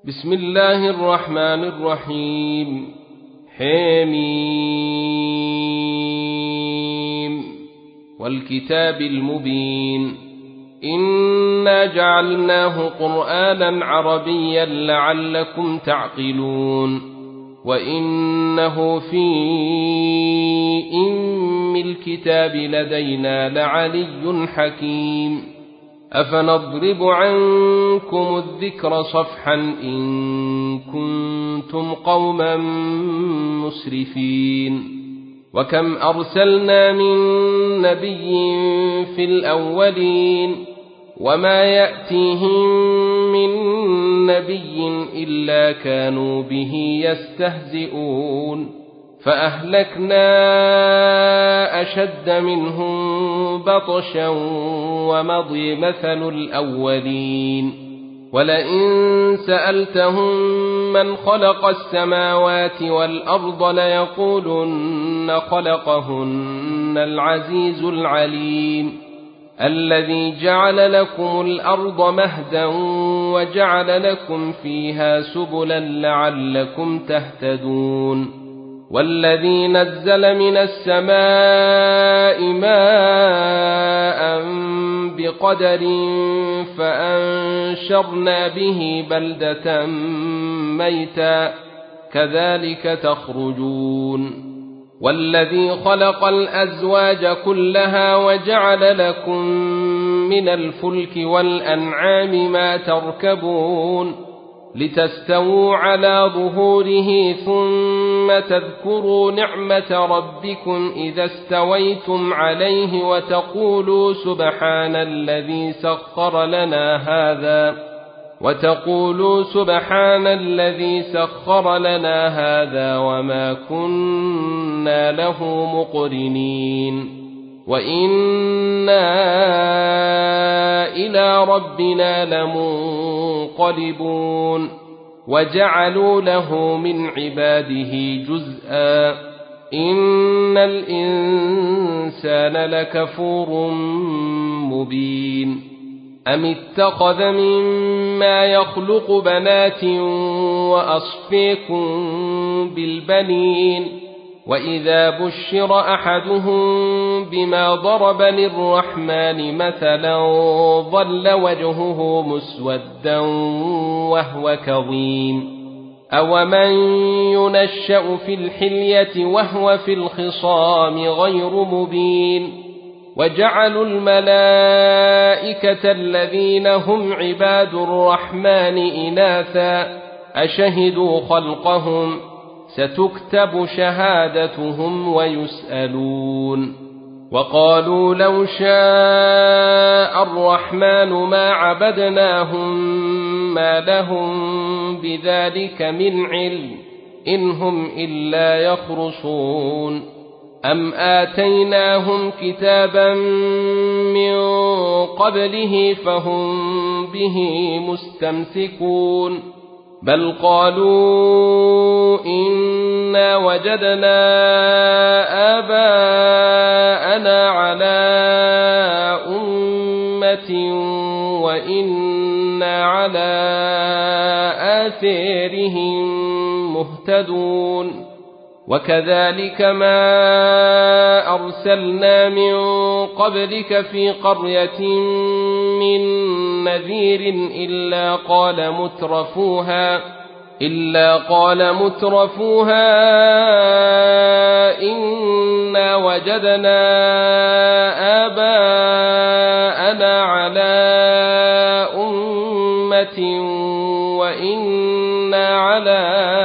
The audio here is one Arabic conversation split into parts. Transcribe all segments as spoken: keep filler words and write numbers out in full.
بسم الله الرحمن الرحيم. حميم والكتاب المبين إنا جعلناه قرآنا عربيا لعلكم تعقلون وإنه في أم الكتاب لدينا لعلي حكيم. أفنضرب عنكم الذكر صفحا إن كنتم قوما مسرفين. وكم أرسلنا من نبي في الأولين وما يأتيهم من نبي إلا كانوا به يستهزئون فأهلكنا أشد منهم بطشا ومضي مثل الأولين. ولئن سألتهم من خلق السماوات والأرض ليقولن خلقهن العزيز العليم الذي جعل لكم الأرض مهدا وجعل لكم فيها سبلا لعلكم تهتدون. والذي نزل من السماء ماء بقدر فأنشرنا به بلدة ميتا كذلك تخرجون. والذي خلق الأزواج كلها وجعل لكم من الفلك والأنعام ما تركبون لتستووا على ظهوره ثم تذكروا نعمة ربكم إذا استويتم عليه وتقولوا سبحان الذي سخر لنا هذا وتقولوا سبحان الذي سخر لنا هذا وما كنا له مقرنين وإنا إلى ربنا لمنقلبون. وجعلوا له من عباده جزءا إن الإنسان لكفور مبين. أم اتخذ مما يخلق بنات وأصفيكم بالبنين وإذا بشر أحدهم بما ضرب للرحمن مثلا ظل وجهه مسودا وهو كظيم. أومن ينشأ في الحلية وهو في الخصام غير مبين. وجعلوا الملائكة الذين هم عباد الرحمن إناثا أشهدوا خلقهم ستكتب شهادتهم ويسألون. وقالوا لو شاء الرحمن ما عبدناهم ما لهم بذلك من علم إن هم إلا يخرصون. أم آتيناهم كتابا من قبله فهم به مستمسكون بل قالوا إنا وجدنا آباءنا على أمة وإنا على آثارهم مهتدون. وكذلك ما أرسلنا من قبلك في قرية من نذير إلا قال مترفوها إلا قال مترفوها إنا وجدنا آباءنا على أمة وإنا على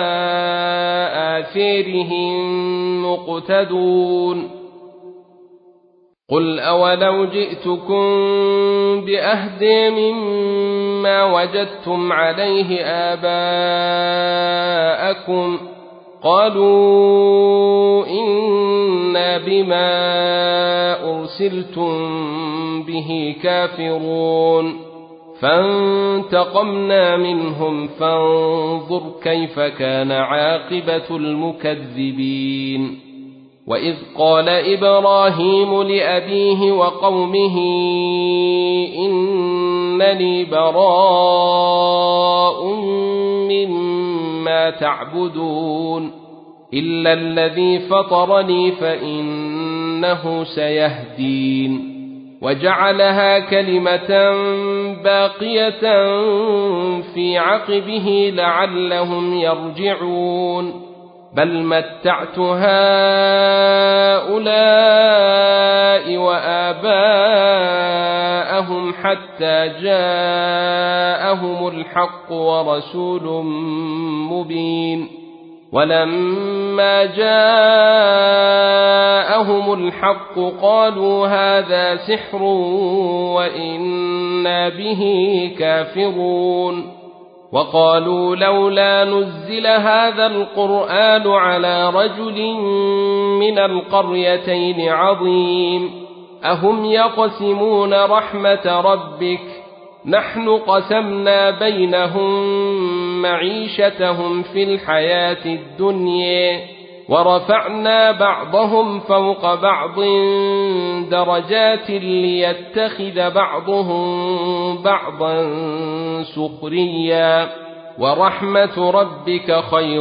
آثارهم مقتدون. قل أولو جئتكم بأهدى مما وجدتم عليه آباءكم قالوا إنا بما أرسلتم به كافرون فانتقمنا منهم فانظر كيف كان عاقبة المكذبين. وإذ قال إبراهيم لأبيه وقومه إنني براء ما تعبدون إلا الذي فطرني فإنه سيهدين وجعلها كلمة باقية في عقبه لعلهم يرجعون بل متعت هؤلاء وآباءهم حتى جاءهم الحق ورسول مبين ولما جاءهم الحق قالوا هذا سحر وإنا به كافرون وقالوا لولا نزل هذا القرآن على رجل من القريتين عظيم أهم يقسمون رحمة ربك نحن قسمنا بينهم معيشتهم في الحياة الدنيا ورفعنا بعضهم فوق بعض درجات ليتخذ بعضهم بعضا سخريا ورحمة ربك خير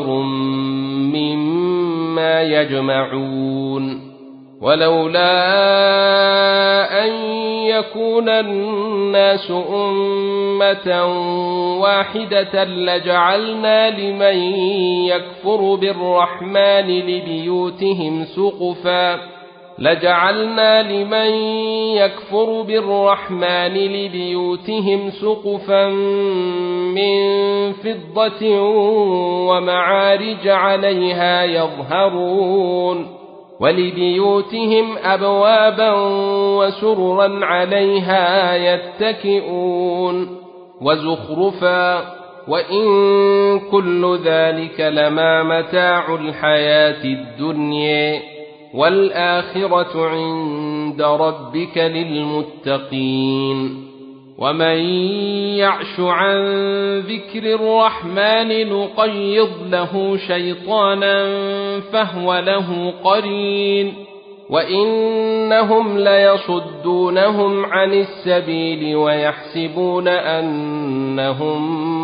مما يجمعون ولولا أن يكون الناس أمة واحدة لجعلنا لمن يكفر بالرحمن لبيوتهم سقفا لجعلنا لمن يكفر بالرحمن لبيوتهم سقفا من فضة ومعارج عليها يظهرون ولبيوتهم أبوابا وسررا عليها يتكئون وزخرفا وإن كل ذلك لما متاع الحياة الدنيا والآخرة عند ربك للمتقين ومن يعش عن ذكر الرحمن نقيض له شيطانا فهو له قرين وإنهم ليصدونهم عن السبيل ويحسبون أنهم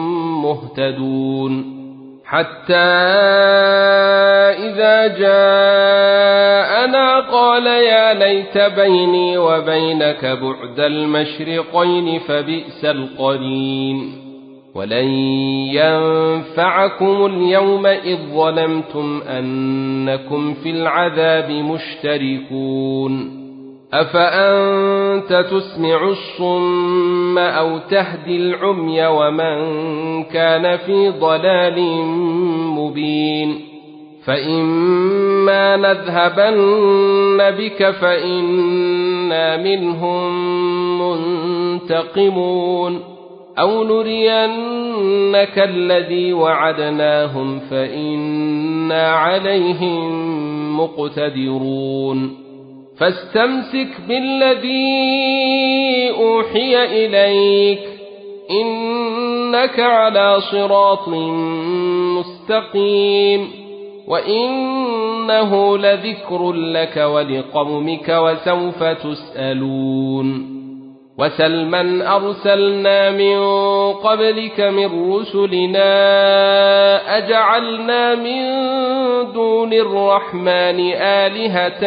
مهتدون حتى إذا جاءنا قال يا ليت بيني وبينك بعد المشرقين فبئس القرين ولن ينفعكم اليوم إذ ظلمتم أنكم في العذاب مشتركون أفأنت تسمع الصم أو تهدي العمي ومن كان في ضلال مبين فإما نذهبن بك فإنا منهم منتقمون أو نرينك الذي وعدناهم فإنا عليهم مقتدرون فاستمسك بالذي أوحي إليك إنك على صراط مستقيم وإنه لذكر لك ولقومك وسوف تسألون وسل من أرسلنا من قبلك من رسلنا أجعلنا من دون الرحمن آلهة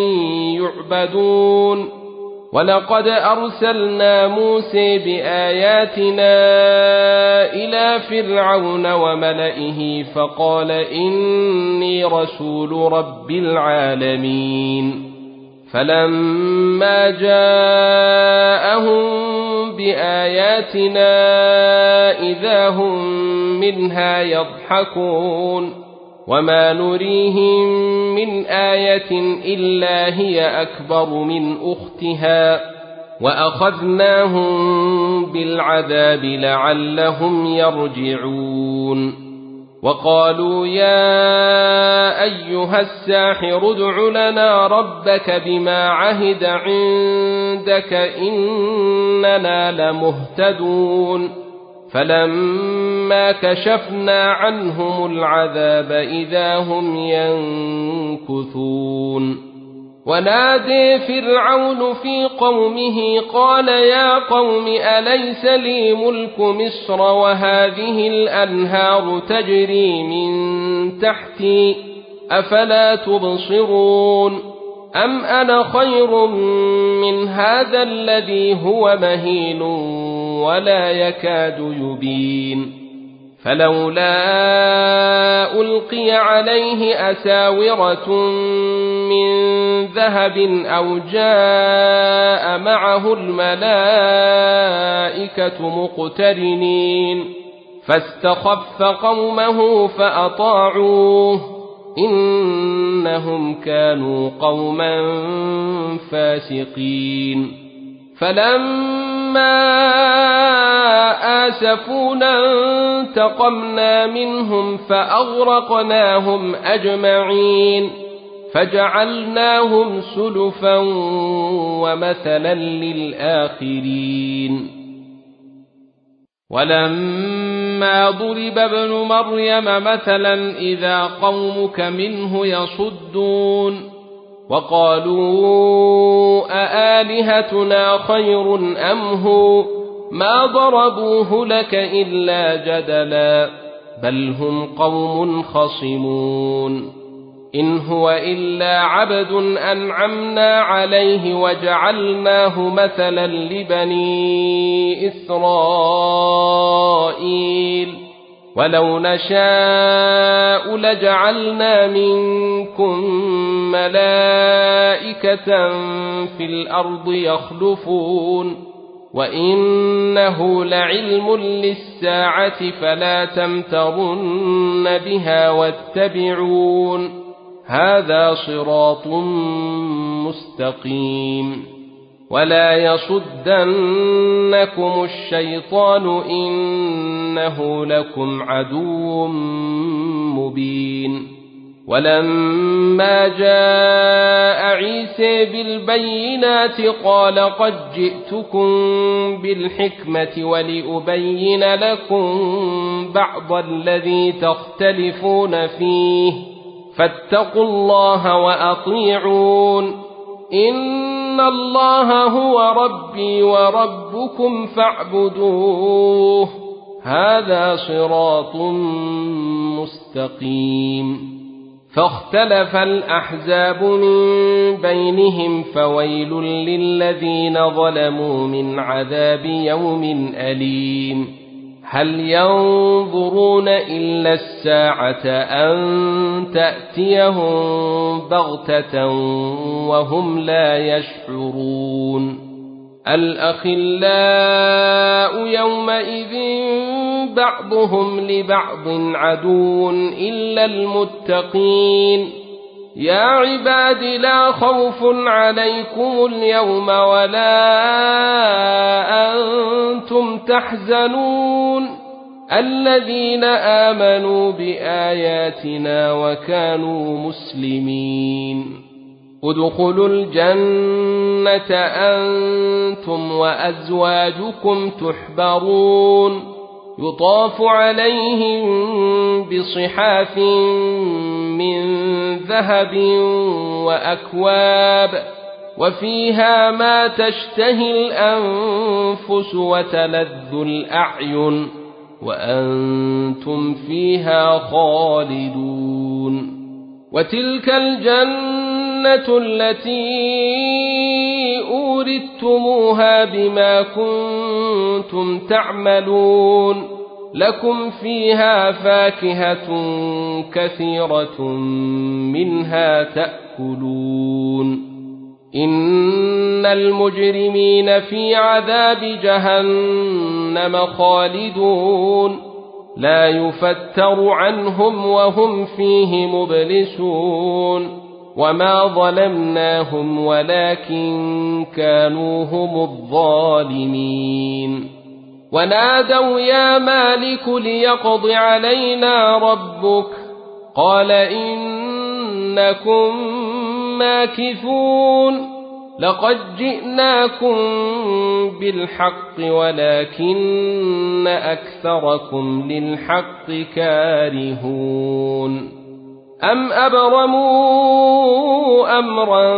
يعبدون ولقد أرسلنا موسى بآياتنا إلى فرعون وملئه فقال إني رسول رب العالمين فلما جاءهم بآياتنا إذا هم منها يضحكون وما نريهم من آية إلا هي أكبر من أختها وأخذناهم بالعذاب لعلهم يرجعون وقالوا يا أيها الساحر ادع لنا ربك بما عهد عندك إننا لمهتدون فلما كشفنا عنهم العذاب إذا هم ينكثون ونادي فرعون في قومه قال يا قوم أليس لي ملك مصر وهذه الأنهار تجري من تحتي أفلا تبصرون أم أنا خير من هذا الذي هو مهين ولا يكاد يبين فلولا ألقي عليه أساورة من ذهب أو جاء معه الملائكة مقترنين فاستخف قومه فأطاعوه إنهم كانوا قوما فاسقين فلما آسفونا انتقمنا منهم فأغرقناهم أجمعين فجعلناهم سلفا ومثلا للآخرين ولما ضرب ابن مريم مثلا إذا قومك منه يصدون وقالوا أآلهتنا خير أم هو ما ضربوه لك إلا جدلا بل هم قوم خصمون إن هو إلا عبد أنعمنا عليه وجعلناه مثلا لبني إسرائيل ولو نشاء لجعلنا منكم ملائكة في الأرض يخلفون وإنه لعلم للساعة فلا تمترن بها واتبعون هذا صراط مستقيم ولا يصدنكم الشيطان إنه لكم عدو مبين ولما جاء عيسى بالبينات قال قد جئتكم بالحكمة ولأبين لكم بعض الذي تختلفون فيه فاتقوا الله وأطيعون إن الله هو ربي وربكم فاعبدوه هذا صراط مستقيم فاختلف الأحزاب من بينهم فويل للذين ظلموا من عذاب يوم أليم هل ينظرون إلا الساعة أن تأتيهم بغتة وهم لا يشعرون الأخلاء يومئذ بعضهم لبعض عدو إلا المتقين يا عباد لا خوف عليكم اليوم ولا أنتم تحزنون الذين آمنوا بآياتنا وكانوا مسلمين ادخلوا الجنة أنتم وأزواجكم تحبرون يطاف عليهم بصحاف من ذهب وأكواب وفيها ما تشتهي الأنفس وتلذ الأعين وأنتم فيها خالدون وتلك الجنة التي أورثتموها بما كنتم تعملون لكم فيها فاكهة كثيرة منها تأكلون إن المجرمين في عذاب جهنم خالدون لا يفتر عنهم وهم فيه مبلسون وما ظلمناهم ولكن كانوا هم الظالمين ونادوا يا مالك ليقض علينا ربك قال إنكم ماكثون لقد جئناكم بالحق ولكن أكثركم للحق كارهون أم أبرموا أمرا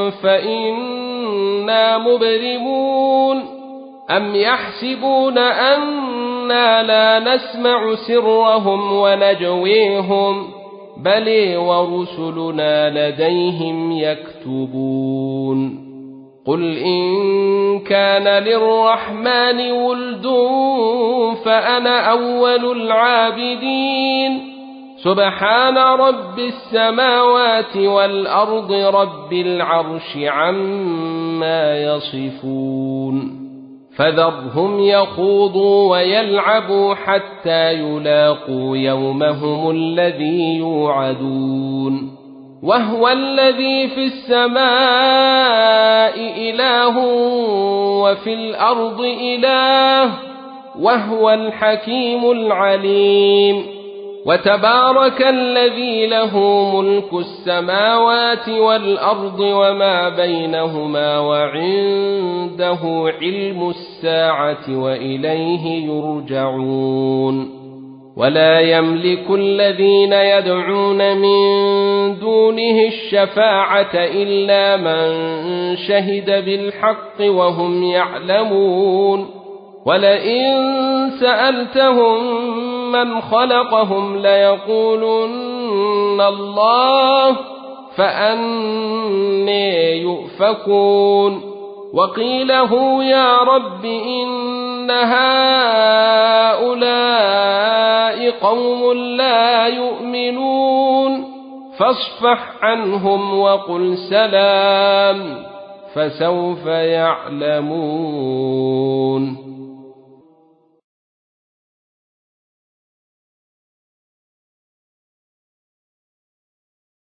فإنا مبرمون أم يحسبون أنا لا نسمع سرهم ونجويهم بل ورسلنا لديهم يكتبون قل إن كان للرحمن ولد فأنا أول العابدين سبحان رب السماوات والأرض رب العرش عما يصفون فذرهم يخوضوا ويلعبوا حتى يلاقوا يومهم الذي يوعدون وهو الذي في السماء إله وفي الأرض إله وهو الحكيم العليم وتبارك الذي له ملك السماوات والأرض وما بينهما وعنده علم الساعة وإليه يرجعون ولا يملك الذين يدعون من دونه الشفاعة إلا من شهد بالحق وهم يعلمون ولئن سألتهم من خلقهم ليقولن الله فأنى يؤفكون وقيل هو يا رب إن هؤلاء قوم لا يؤمنون فاصفح عنهم وقل سلام فسوف يعلمون